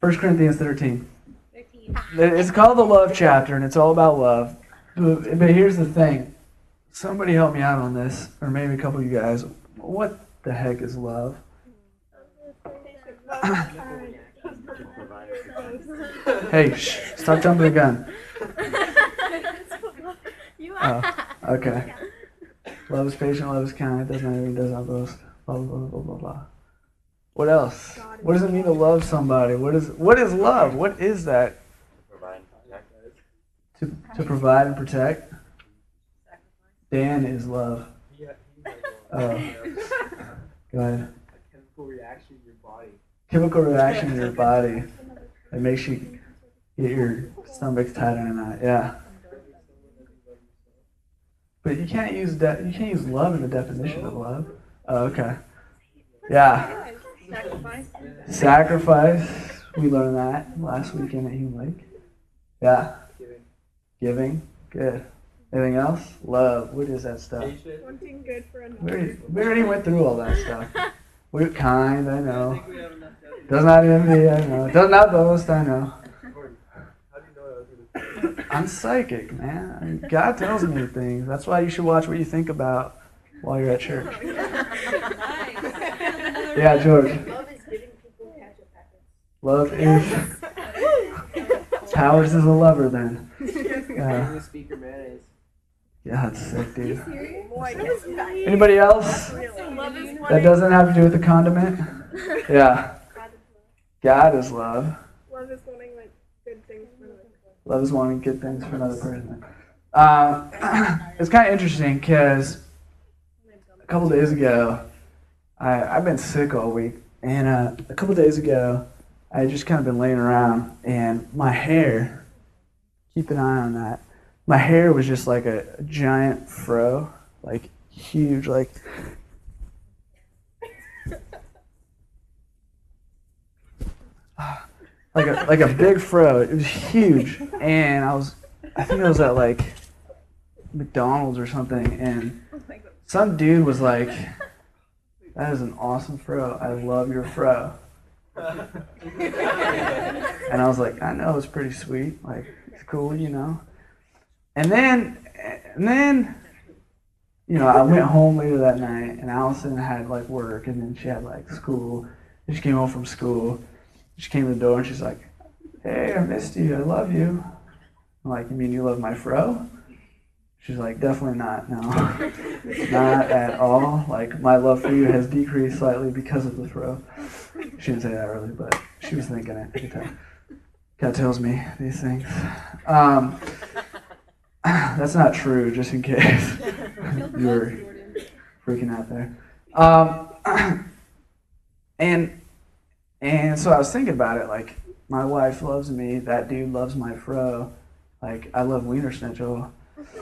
1 Corinthians 13. It's called the love chapter, and it's all about love. But here's the thing. Somebody help me out on this, or maybe a couple of you guys. What the heck is love? Hey, shh, stop jumping the gun. Oh, okay. Love is patient, love is kind, does not envy, does not boast. Blah, blah, blah, blah, blah, blah. What else? What does it mean to love somebody? What is love? What is that? To provide and protect. Dan is love. Oh. Go ahead. Chemical reaction in your body. Chemical reaction in your body that makes you get your stomach tighter in a knot. Yeah. But you can't use love in the definition of love. Oh, okay. Yeah. Sacrifice. We learned that last weekend at Hume Lake. Yeah. Giving. Good. Anything else? Love. What is that stuff? Wanting good for another. We already went through all that stuff. We're kind, I know. Does not envy, I know. Does not boast, I know. I'm psychic, man. I mean, God tells me things. That's why you should watch what you think about while you're at church. Yeah, George. Love is giving people ketchup packets. Love is. Powers is a lover then. The speaker mayonnaise. Yeah, that's sick, dude. Serious? Anybody else that doesn't have to do with the condiment? Yeah. God is love. Love is wanting like good things for another person. Love is wanting good things for another person. It's kind of interesting because a couple days ago, I've been sick all week, and a couple days ago, I had just kind of been laying around, and my hair, keep an eye on that, my hair was just like a giant fro, like huge, like a big fro. It was huge, and I think I was at like McDonald's or something, and some dude was like, "That is an awesome fro. I love your fro." And I was like, "I know, it's pretty sweet. Like, it's cool, you know." And then, you know, I went home later that night, and Allison had like work, and then she had like school. And she came home from school. She came to the door, and she's like, "Hey, I missed you. I love you." I'm like, "You mean you love my fro?" She's like, "Definitely not. No, not at all. Like, my love for you has decreased slightly because of the fro." She didn't say that really, but she was thinking it. I could tell. God tells me these things. That's not true, just in case you were freaking out there. And so I was thinking about it, like, my wife loves me, that dude loves my fro, like, I love Wiener Schnitzel.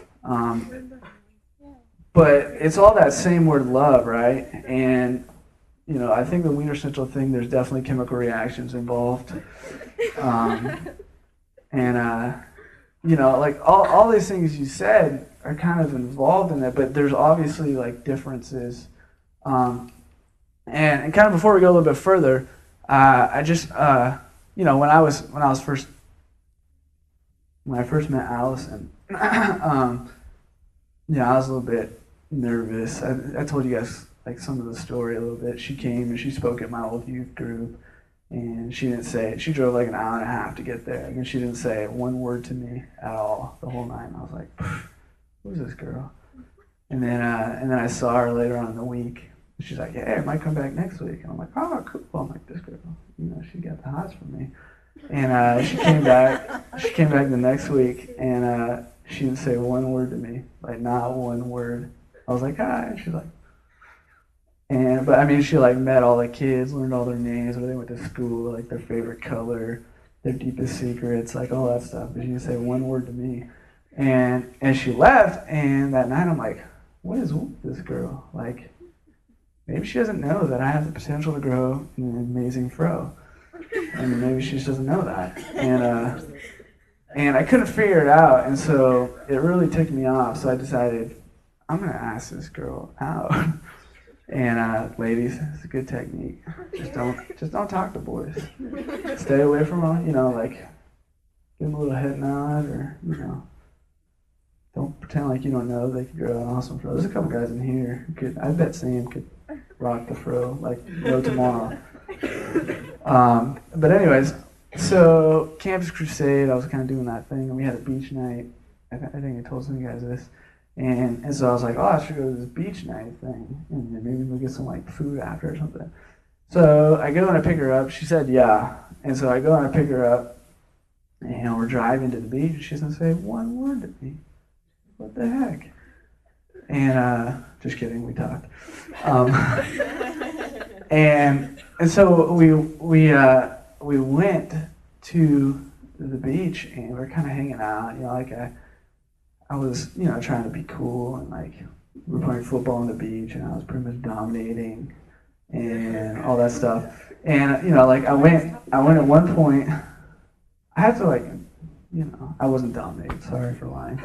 But it's all that same word love, right? And, you know, I think the Wiener Schnitzel thing, there's definitely chemical reactions involved. You know, like all these things you said are kind of involved in it, but there's obviously like differences. And kind of before we go a little bit further, I just you know, when I first met Allison, you know, I was a little bit nervous. I told you guys like some of the story a little bit. She came and she spoke at my old youth group. And she drove like an hour and a half to get there. And then she didn't say one word to me at all the whole night. And I was like, who's this girl? And then I saw her later on in the week. She's like, "Hey, I might come back next week." And I'm like, "Oh, cool." I'm like, "This girl, you know, she got the hots for me." And she came back. She came back the next week, and she didn't say one word to me, like not one word. I was like, "Hi." And she's like, but I mean, she like met all the kids, learned all their names, where they went to school, like their favorite color, their deepest secrets, like all that stuff. But she didn't say one word to me. And she left, and that night I'm like, what is with this girl? Like, maybe she doesn't know that I have the potential to grow an amazing fro. And maybe she just doesn't know that. And I couldn't figure it out, and so it really ticked me off. So I decided, I'm going to ask this girl out. And ladies, it's a good technique. Just don't talk to boys. Stay away from them. You know, like give them a little head nod, or don't pretend like you don't know they could grow an awesome fro. There's a couple guys in here who could. I bet Sam could rock the fro like no tomorrow. But anyways, so Campus Crusade, I was kind of doing that thing, and we had a beach night. I think I told some of you guys this. And so I was like, oh, I should go to this beach night thing, and then maybe we'll get some like food after or something. So I go and I pick her up. She said, yeah. And so I go and I pick her up, and we're driving to the beach, and she's gonna say one word to me. What the heck? And just kidding, we talked. And so we went to the beach, and we're kind of hanging out. You know, like I was, trying to be cool, and like we were playing football on the beach, and I was pretty much dominating and all that stuff. And like I went at one point. I had to I wasn't dominating. Sorry for lying.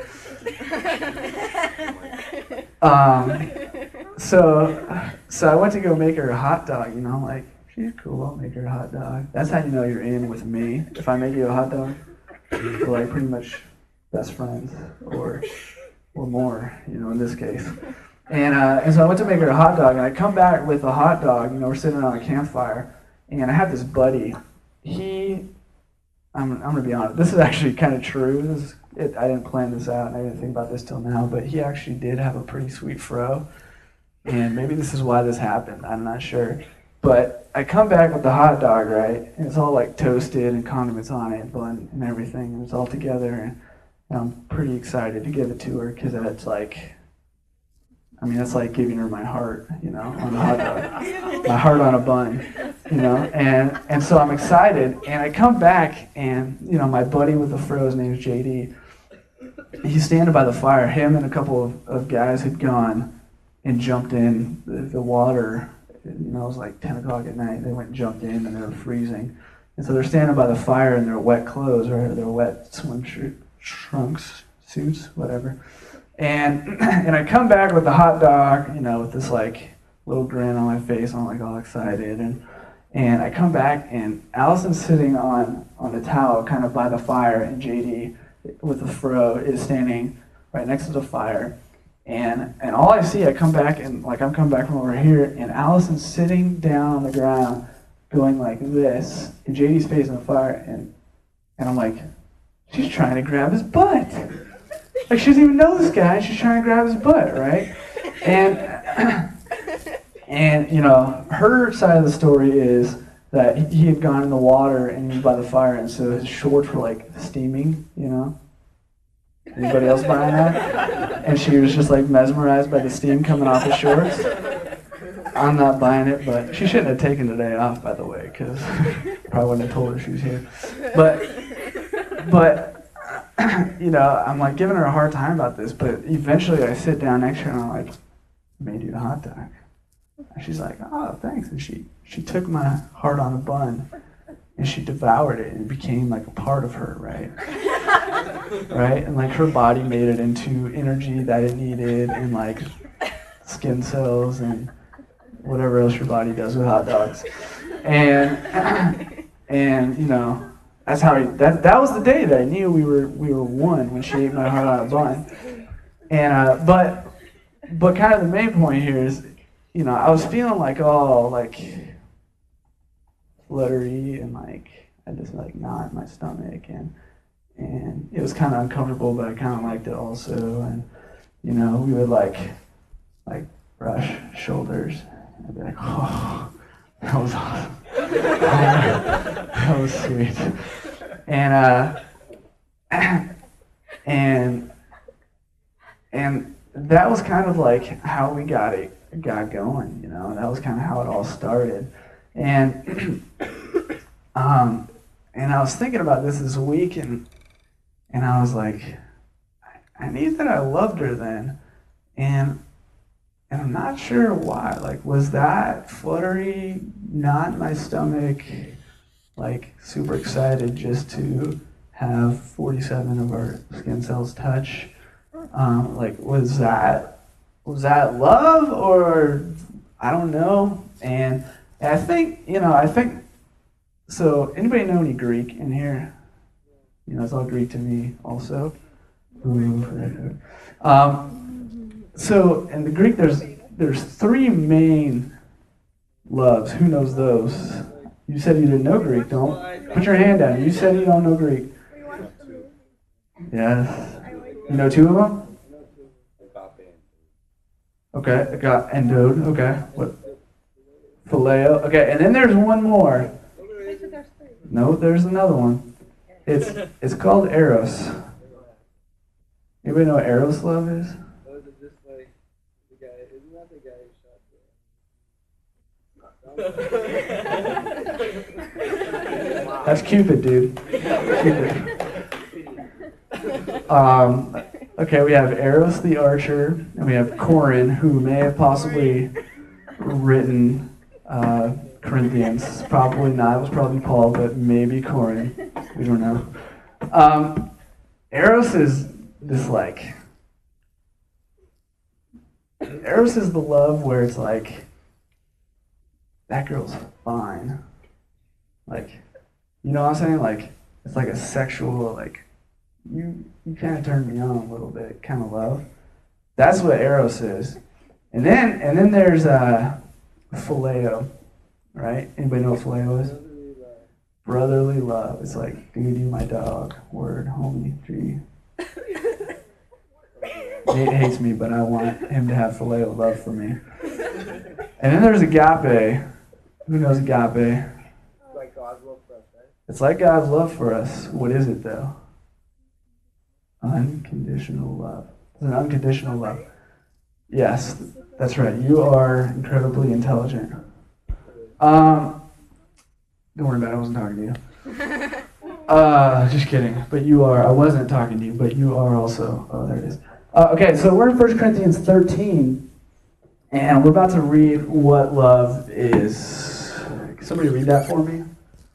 So I went to go make her a hot dog. Like she's cool. I'll make her a hot dog. That's how you know you're in with me. If I make you a hot dog, we're like pretty much best friends or more, in this case. And so I went to make her a hot dog, and I come back with a hot dog. We're sitting on a campfire, and I have this buddy. I'm gonna be honest. This is actually kind of true. I didn't plan this out, and I didn't think about this till now. But he actually did have a pretty sweet fro, and maybe this is why this happened. I'm not sure. But I come back with the hot dog, right? And it's all like toasted and condiments on it, bun and everything, and it's all together. And I'm pretty excited to give it to her because that's like giving her my heart, on a hot dog, my heart on a bun, and so I'm excited, and I come back, and my buddy with the fro, his name is JD. He's standing by the fire. Him and a couple of guys had gone and jumped in the water. It was like 10 o'clock at night. They went and jumped in, and they were freezing, and so they're standing by the fire in their wet clothes, or their wet swim trunks, suits, whatever. And I come back with the hot dog, with this like little grin on my face. I'm like all excited, and I come back, and Allison's sitting on the towel, kind of by the fire, and JD with the fro is standing right next to the fire. And all I see, I come back, and I'm coming back from over here, and Allison's sitting down on the ground, going like this, and JD's facing the fire, and I'm like, she's trying to grab his butt. Like, she doesn't even know this guy. She's trying to grab his butt, right? And her side of the story is that he had gone in the water and he was by the fire, and so his shorts were like steaming, Anybody else buying that? And she was just like mesmerized by the steam coming off his shorts. I'm not buying it, but she shouldn't have taken the day off, by the way, because probably wouldn't have told her she was here. But I'm like giving her a hard time about this, but eventually I sit down next to her and I'm like, I made you a hot dog. And she's like, oh, thanks. And she took my heart on a bun and she devoured it, and it became like a part of her, right? Right? And like her body made it into energy that it needed, and like skin cells and whatever else your body does with hot dogs. And that's how that was the day that I knew we were one, when she ate my heart on a bun. And but kind of the main point here is, I was feeling like fluttery, and like I just like knot in my stomach, and it was kind of uncomfortable, but I kind of liked it also. And we would like brush shoulders. I'd be like, oh, that was awesome. That was sweet. And that was kind of like how we got going, That was kind of how it all started. And I was thinking about this week, and I was like, I knew that I loved her then, and I'm not sure why. Like, was that fluttery, knot in my stomach, like super excited just to have 47 of our skin cells touch? Like, was that love, or I don't know. And I think, so anybody know any Greek in here? It's all Greek to me also. So in the Greek, there's three main loves. Who knows those? You said you didn't know Greek. Don't put your hand down. You said you don't know Greek. Yes. You know two of them? Okay, and Dode. Okay. What? Phileo. Okay, and then there's one more. No, there's another one. It's called Eros. Anybody know what Eros love is? That's Cupid, dude. Cupid. Okay, we have Eros the archer, and we have Corin, who may have possibly written Corinthians. Probably not. It was probably Paul, but maybe Corin. We don't know. Eros is this Eros is the love where it's like, that girl's fine. You know what I'm saying? It's like a sexual, you kind of turn me on a little bit kind of love. That's what Eros is. And then there's Phileo, right? Anybody know what Phileo is? Brotherly love. It's like, dude, you my dog. Word, homie, G. Nate hates me, but I want him to have Phileo love for me. And then there's agape. Who knows agape? Like God's love for us, right? It's like God's love for us. What is it, though? Unconditional love. It's an unconditional love. Yes, that's right. You are incredibly intelligent. Don't worry about it. I wasn't talking to you. Just kidding. But you are. I wasn't talking to you, but you are also. Oh, there it is. Okay, so we're in 1 Corinthians 13, and we're about to read what love is. Can somebody read that for me?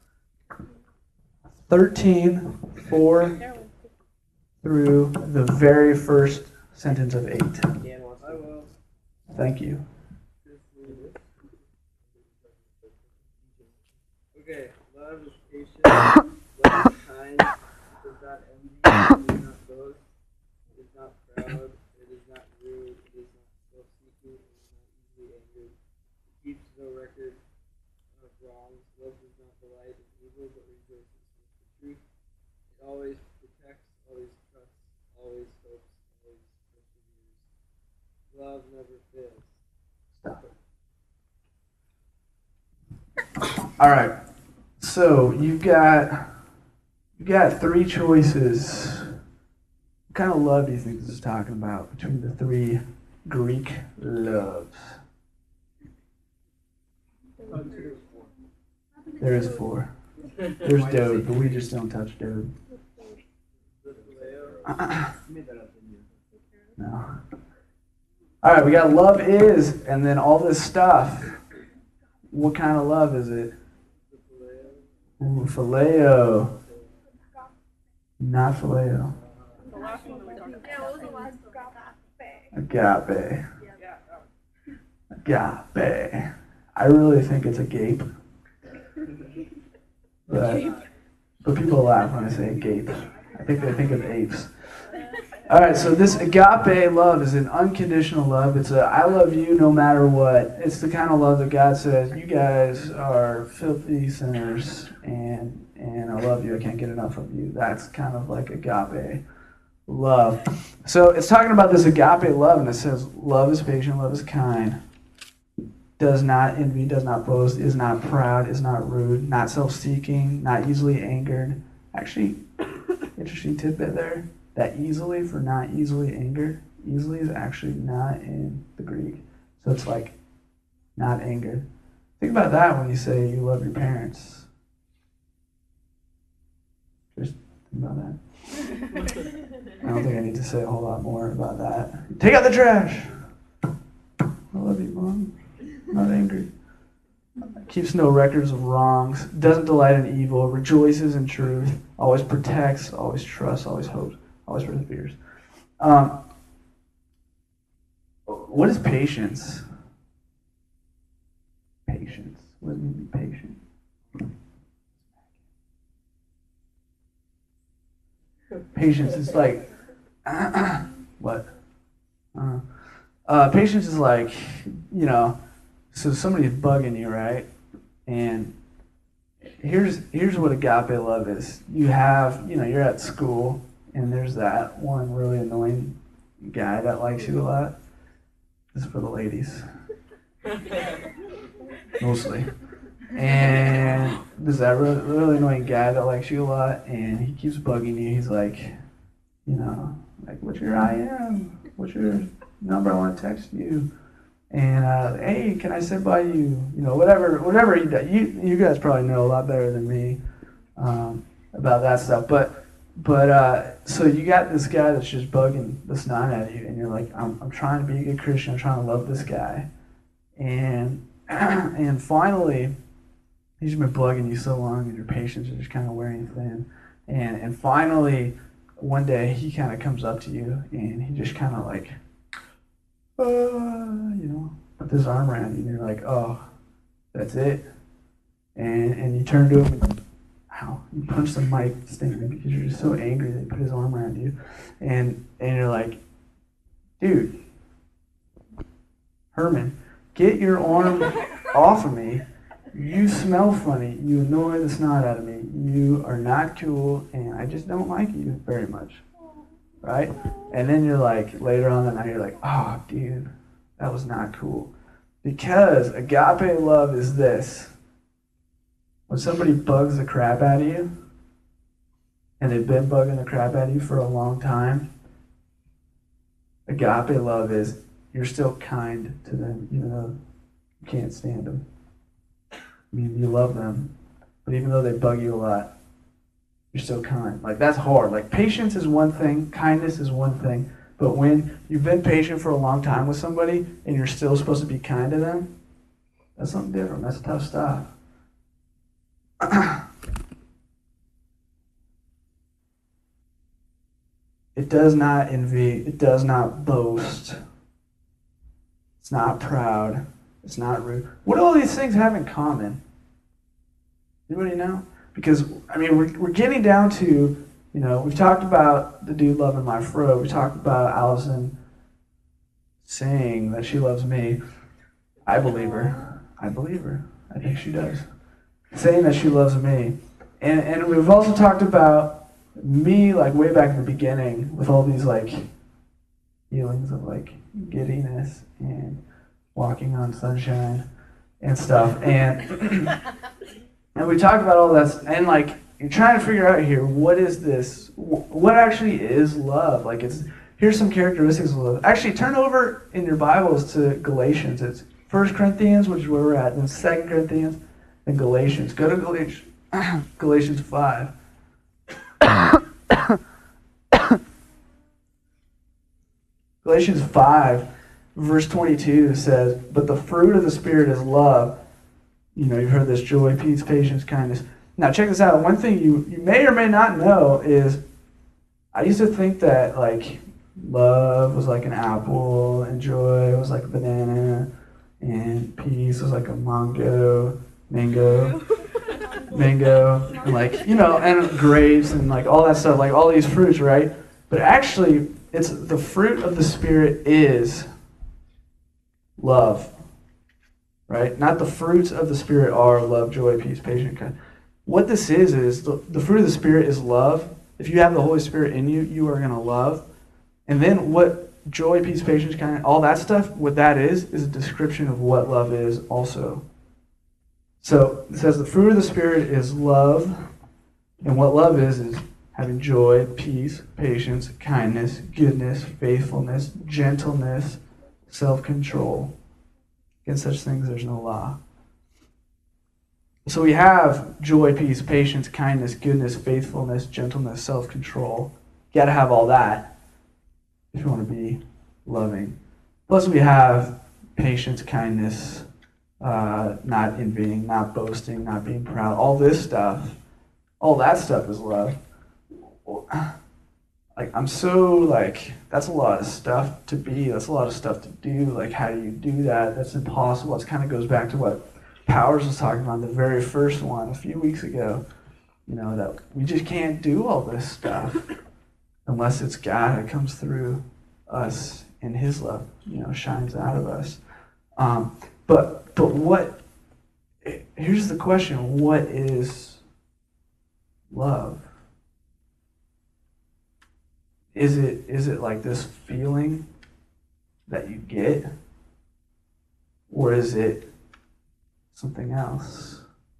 13:4 through the very first sentence of 8. I will. Thank you. Okay, love is patient, love is kind, it does not envy, it does not boast, it is not proud, it is not rude, it is not self-seeking, it is not easily angered, it keeps no record of wrongs, love does not delight in evil, but rejoices with the truth, it always protects, always trusts, always hopes, always perseveres. Love never fails. Stop it. All right. So you've got three choices. What kind of love do you think this is talking about between the three Greek loves? There is 4. There's Dode, but we just don't touch Dode. No. All right, we got love is, and then all this stuff. What kind of love is it? Ooh, phileo. Not phileo. Agape. Agape. I really think it's agape. But people laugh when I say agape. I think they think of apes. All right, so this agape love is an unconditional love. It's a I love you no matter what. It's the kind of love that God says, you guys are filthy sinners, and I love you. I can't get enough of you. That's kind of like agape love. So it's talking about this agape love, and it says, love is patient, love is kind, does not envy, does not boast, is not proud, is not rude, not self-seeking, not easily angered. Actually, interesting tidbit there. That easily for not easily angered, easily is actually not in the Greek. So it's like not angered. Think about that when you say you love your parents. Just think about that. I don't think I need to say a whole lot more about that. Take out the trash. I love you, Mom. Not angry. Keeps no records of wrongs. Doesn't delight in evil. Rejoices in truth. Always protects. Always trusts. Always hopes. Always perseveres. What is patience? patience? What does it mean to be patient? Patience is like, what? Patience is like, so somebody's bugging you, right? And here's what agape love is. You're at school, and there's that one really annoying guy that likes you a lot. This is for the ladies. Mostly. And there's that really annoying guy that likes you a lot, and he keeps bugging you. He's like, what's your IM? What's your number? I want to text you. And hey, can I sit by you? Whatever he does. You guys probably know a lot better than me about that stuff. But so you got this guy that's just bugging the snot at you, and you're like, I'm trying to be a good Christian. I'm trying to love this guy, and finally, he's been bugging you so long, and your patience is just kind of wearing thin. And finally, one day he kind of comes up to you, and he just kind of like, put his arm around you, and you're like, oh, that's it. And you turn to him, and you punch the mic stand because you're just so angry that he put his arm around you, and you're like, dude, Herman, get your arm off of me. You smell funny. You annoy the snot out of me. You are not cool, and I just don't like you very much. Right? And then you're like, later on that night, you're like, oh, dude, that was not cool. Because agape love is this. When somebody bugs the crap out of you, and they've been bugging the crap out of you for a long time, agape love is you're still kind to them, even though you can't stand them. I mean, you love them, but even though they bug you a lot, you're still kind. Like, that's hard. Like, patience is one thing, kindness is one thing, but when you've been patient for a long time with somebody and you're still supposed to be kind to them, that's something different. That's tough stuff. It does not envy. It does not boast. It's not proud. It's not rude. What do all these things have in common? Anybody know? Because, we're getting down to, we've talked about the dude loving my fro. We talked about Allison saying that she loves me. I believe her. I think she does. Saying that she loves me. And we've also talked about me, like, way back in the beginning with all these, like, feelings of, like, giddiness and walking on sunshine and stuff. And we talked about all that, and like, you're trying to figure out here, what is this? What actually is love? Like, here's some characteristics of love. Actually, turn over in your Bibles to Galatians. It's 1 Corinthians, which is where we're at, then 2 Corinthians, and Galatians. Go to Galatians 5. Galatians 5, verse 22 says, but the fruit of the Spirit is love. You've heard this: joy, peace, patience, kindness. Now, check this out. One thing you may or may not know is I used to think that, like, love was like an apple, and joy was like a banana, and peace was like a mango, and like, and grapes, and like all that stuff, like all these fruits, right? But actually, it's the fruit of the Spirit is love. Right? Not the fruits of the Spirit are love, joy, peace, patience, kindness. What this is the fruit of the Spirit is love. If you have the Holy Spirit in you, you are going to love. And then what joy, peace, patience, kindness, all that stuff, what that is a description of what love is also. So it says the fruit of the Spirit is love. And what love is having joy, peace, patience, kindness, goodness, faithfulness, gentleness, self-control. Against such things there's no law. So we have joy, peace, patience, kindness, goodness, faithfulness, gentleness, self-control. You got to have all that if you want to be loving. Plus we have patience, kindness, not envying, not boasting, not being proud. All this stuff, all that stuff is love. That's a lot of stuff to be, that's a lot of stuff to do. Like, how do you do that? That's impossible. It kind of goes back to what Powers was talking about, the very first one a few weeks ago, that we just can't do all this stuff unless it's God that comes through us and his love, shines out of us. But what, here's the question, what is love? Is it like this feeling that you get? Or is it something else?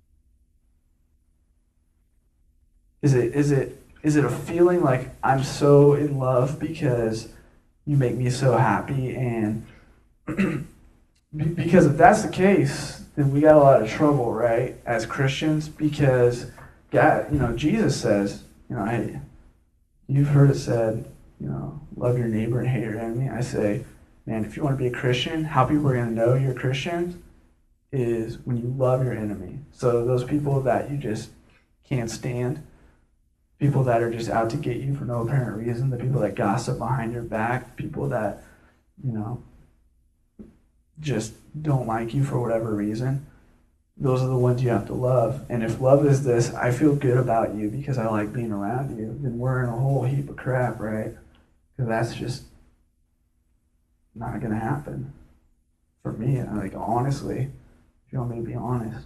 Is it a feeling like I'm so in love because you make me so happy? And because if that's the case, then we got a lot of trouble, right, as Christians, because God, Jesus says, hey, you've heard it said, love your neighbor and hate your enemy. I say, man, if you want to be a Christian, how people are going to know you're a Christian is when you love your enemy. So those people that you just can't stand, people that are just out to get you for no apparent reason, the people that gossip behind your back, people that, just don't like you for whatever reason, those are the ones you have to love. And if love is this, I feel good about you because I like being around you, then we're in a whole heap of crap, right? Because that's just not going to happen for me. Honestly, if you want me to be honest.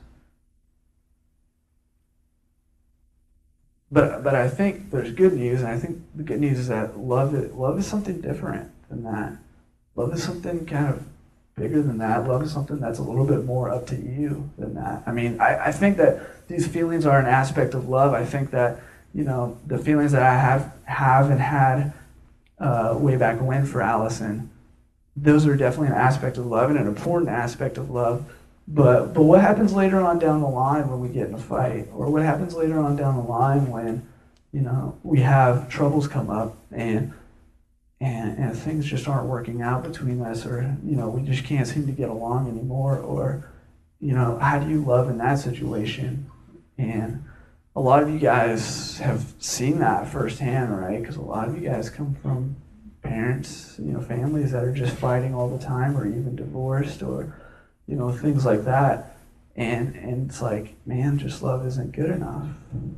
But I think there's good news, and I think the good news is that love is something different than that. Love is something kind of bigger than that. Love is something that's a little bit more up to you than that. I think that these feelings are an aspect of love. I think that, the feelings that I have and had way back when for Allison, those are definitely an aspect of love and an important aspect of love. But what happens later on down the line when we get in a fight? Or what happens later on down the line when, we have troubles come up and things just aren't working out between us, or, we just can't seem to get along anymore, or, how do you love in that situation? And a lot of you guys have seen that firsthand, right? Because a lot of you guys come from parents, families that are just fighting all the time, or even divorced, or, things like that. And it's like, man, just love isn't good enough.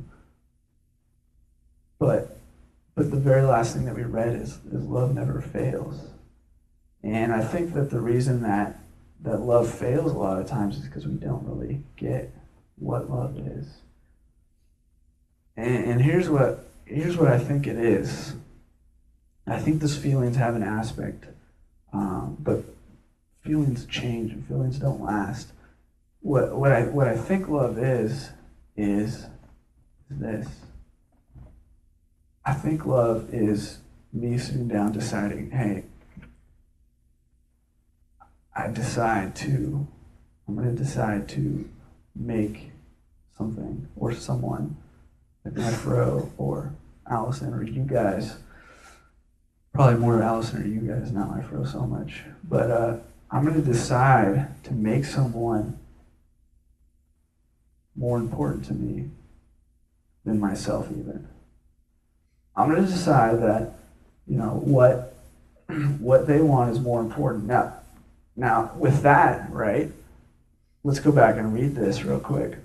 But the very last thing that we read is love never fails. And I think that the reason that love fails a lot of times is because we don't really get what love is. And here's what I think it is. I think these feelings have an aspect, but feelings change and feelings don't last. What I think love is this. I think love is me sitting down deciding, hey, I'm going to decide to make something or someone, like my Fro or Allison or you guys, probably more Allison or you guys, not my Fro so much, but I'm going to decide to make someone more important to me than myself even. I'm going to decide that, what they want is more important. Now, with that, right, let's go back and read this real quick.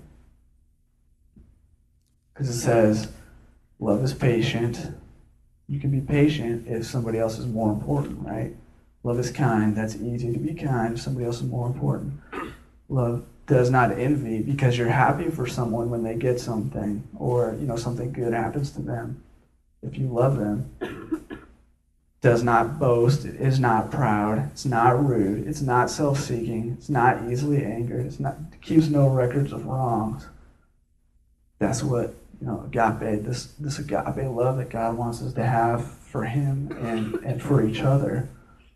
Because it says, love is patient. You can be patient if somebody else is more important, right? Love is kind. That's easy to be kind if somebody else is more important. Love does not envy because you're happy for someone when they get something or, something good happens to them. If you love them, does not boast, it is not proud, it's not rude, it's not self-seeking, it's not easily angered, it keeps no records of wrongs. That's what, agape, this agape love that God wants us to have for him and for each other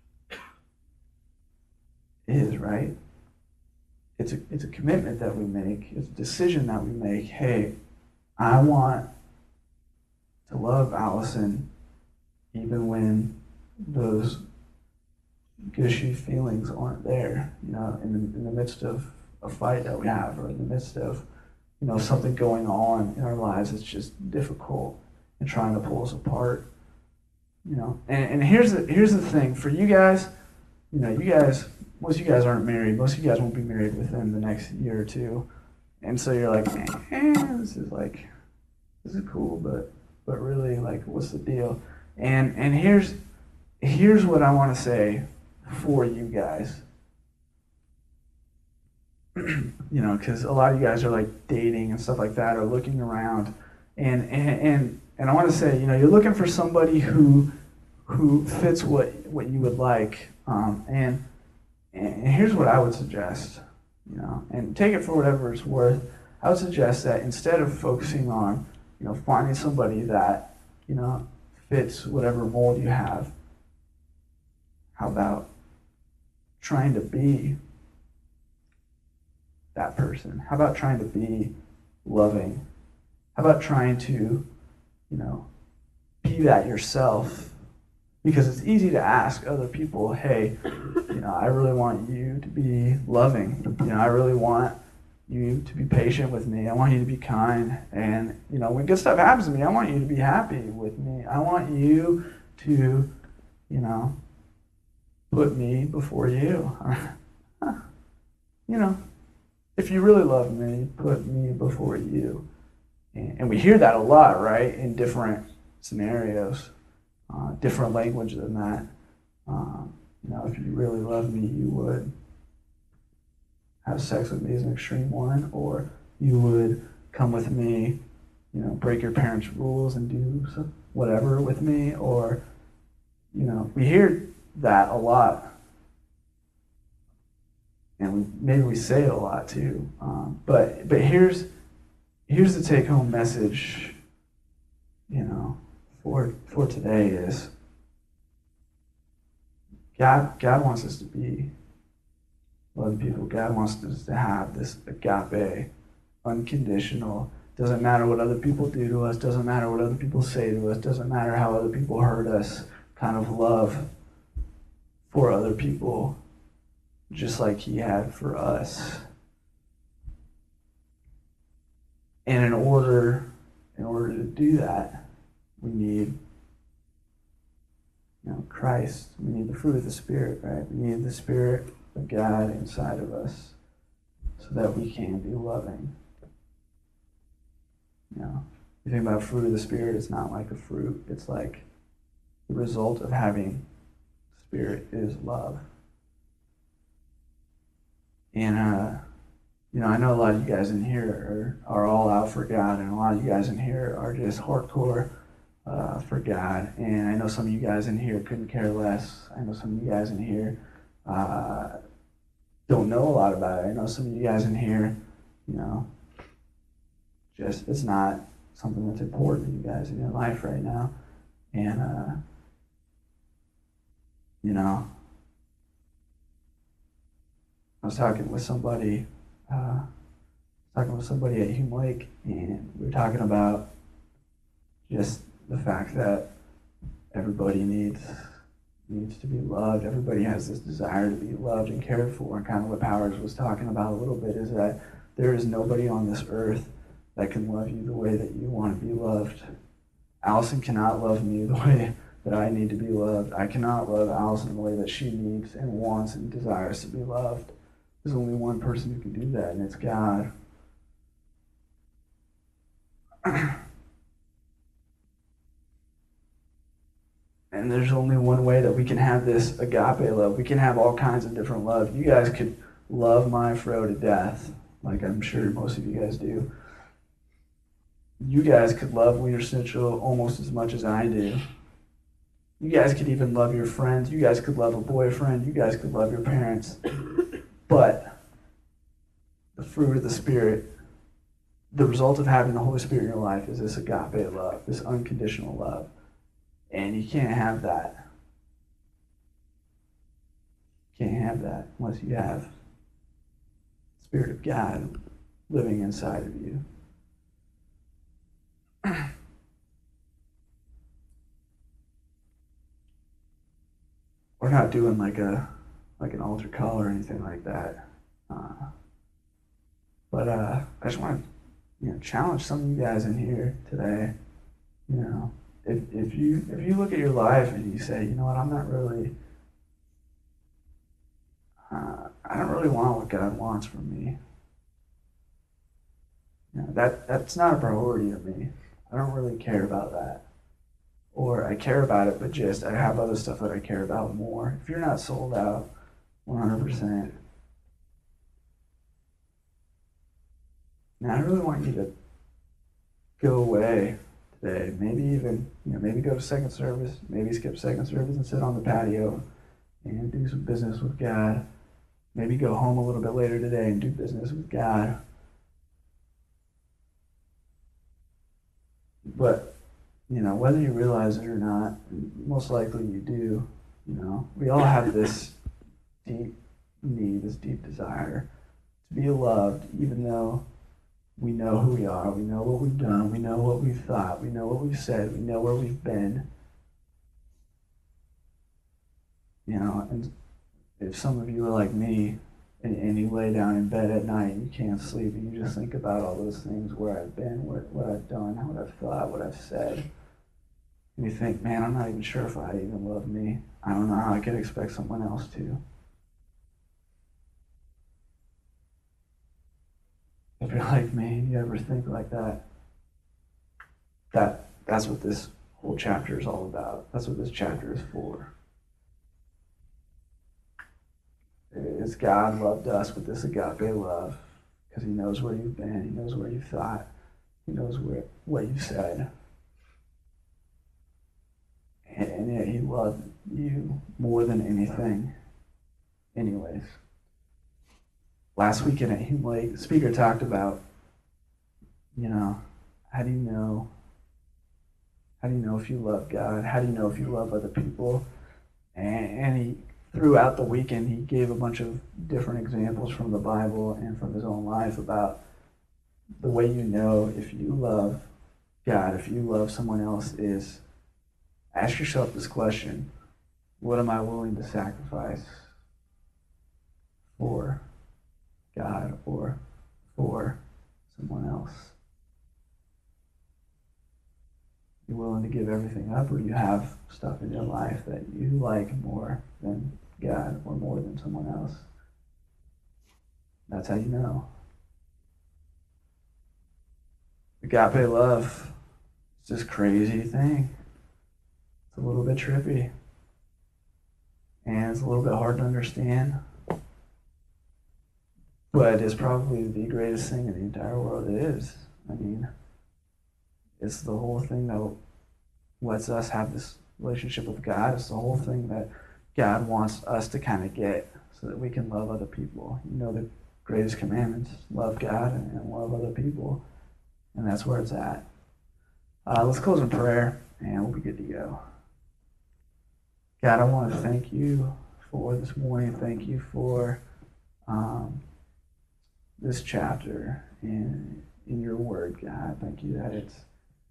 is, right? It's a commitment that we make, it's a decision that we make. Hey, I want to love Allison even when those gushy feelings aren't there, in the midst of a fight that we have, or in the midst of, something going on in our lives that's just difficult and trying to pull us apart, And here's the thing for you guys, you guys most of you guys aren't married. Most of you guys won't be married within the next year or two. And so you're like, this is cool, but really, like, what's the deal? And here's what I want to say for you guys. Because a lot of you guys are like dating and stuff like that, or looking around, and I want to say, you're looking for somebody who fits what you would like, and here's what I would suggest, and take it for whatever it's worth. I would suggest that instead of focusing on, finding somebody that, fits whatever mold you have, how about trying to be that person? How about trying to be loving? How about trying to, be that yourself? Because it's easy to ask other people, hey, I really want you to be loving. I really want you to be patient with me. I want you to be kind. And, when good stuff happens to me, I want you to be happy with me. I want you to, put me before you. If you really love me, put me before you. And we hear that a lot, right, in different scenarios, different language than that. If you really love me, you would have sex with me as an extreme one, or you would come with me, break your parents' rules and do whatever with me, or, we hear that a lot. And maybe we say it a lot too. But here's the take-home message, for today is God wants us to be loving people. God wants us to have this agape, unconditional, doesn't matter what other people do to us, doesn't matter what other people say to us, doesn't matter how other people hurt us, kind of love for other people, just like he had for us. And in order to do that, we need, Christ. We need the fruit of the Spirit, right? We need the Spirit of God inside of us so that we can be loving. You think about fruit of the Spirit, it's not like a fruit. It's like the result of having Spirit is love. And, I know a lot of you guys in here are all out for God, and a lot of you guys in here are just hardcore for God. And I know some of you guys in here couldn't care less. I know some of you guys in here don't know a lot about it. I know some of you guys in here, just it's not something that's important to you guys in your life right now. And, I was talking with somebody at Hume Lake, and we were talking about just the fact that everybody needs to be loved. Everybody has this desire to be loved and cared for, and kind of what Powers was talking about a little bit is that there is nobody on this earth that can love you the way that you want to be loved. Allison cannot love me the way that I need to be loved. I cannot love Allison the way that she needs and wants and desires to be loved. There's only one person who can do that, and it's God. And there's only one way that we can have this agape love. We can have all kinds of different love. You guys could love my fro to death, like I'm sure most of you guys do. You guys could love Wiener Schnitzel almost as much as I do. You guys could even love your friends. You guys could love a boyfriend. You guys could love your parents. But the fruit of the Spirit, the result of having the Holy Spirit in your life is this agape love, this unconditional love. And you can't have that. You can't have that unless you have the Spirit of God living inside of you. We're not doing like an altar call or anything like that. But I just want to challenge some of you guys in here today. If you look at your life and you say, I'm not really I don't really want what God wants from me. You know, that's not a priority to me. I don't really care about that. Or I care about it, but just I have other stuff that I care about more. If you're not sold out 100%, now I really want you to go away today. Maybe even, maybe go to second service, maybe skip second service and sit on the patio and do some business with God. Maybe go home a little bit later today and do business with God. But, whether you realize it or not, most likely you do, we all have this deep need, this deep desire to be loved, even though we know who we are, we know what we've done, we know what we've thought, we know what we've said, we know where we've been. And if some of you are like me, and you lay down in bed at night and you can't sleep and you just think about all those things, where I've been, what I've done, what I've thought, what I've said, and you think, man, I'm not even sure if I even love me. I don't know how I could expect someone else to. If you're like me and you ever think like that, that's what this whole chapter is all about. That's what this chapter is for. Is God loved us with this agape love because he knows where you've been, he knows where you've thought, he knows what you've said. And yet he loved you more than anything. Anyways, last weekend at Hume Lake, the speaker talked about, how do you know if you love God? How do you know if you love other people? And he, throughout the weekend, he gave a bunch of different examples from the Bible and from his own life about the way you know if you love God, if you love someone else, is ask yourself this question: what am I willing to sacrifice for God or for someone else? You willing to give everything up, or you have stuff in your life that you like more than God or more than someone else? That's how you know. Agape love is this crazy thing. It's a little bit trippy. And it's a little bit hard to understand. But it's probably the greatest thing in the entire world. It is. I mean, it's the whole thing that lets us have this relationship with God. It's the whole thing that God wants us to kind of get so that we can love other people. The greatest commandments: love God and love other people. And that's where it's at. Let's close in prayer and we'll be good to go. God, I want to thank you for this morning. Thank you for this chapter in your word, God. Thank you that it's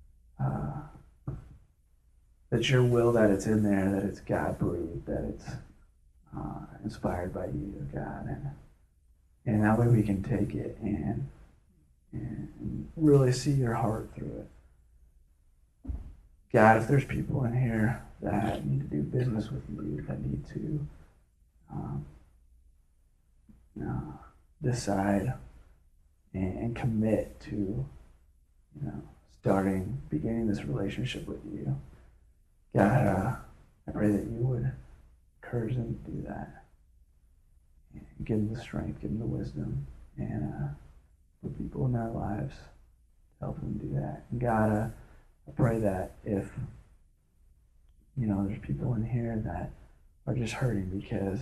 that's your will, that it's in there, that it's God-breathed, that it's inspired by you, God. And that way we can take it and really see your heart through it. God, if there's people in here that need to do business with you, that need to decide and commit to, beginning this relationship with you, God, I pray that you would encourage them to do that. And give them the strength, give them the wisdom, and put people in their lives to help them do that. And God, I pray that if, there's people in here that are just hurting because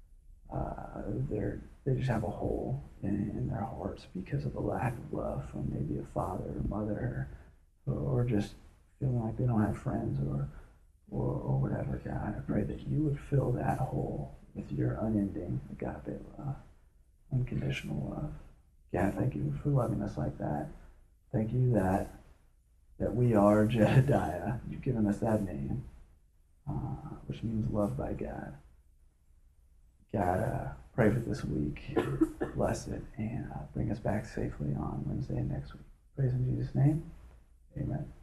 they just have a hole in their hearts because of the lack of love from maybe a father or mother, or just feeling like they don't have friends or whatever, God, I pray that you would fill that hole with your unending agape love, unconditional love. God, thank you for loving us like that. Thank you that we are Jedediah. You've given us that name, which means loved by God. God, pray for this week. Bless it and bring us back safely on Wednesday next week. Praise in Jesus' name. Amen.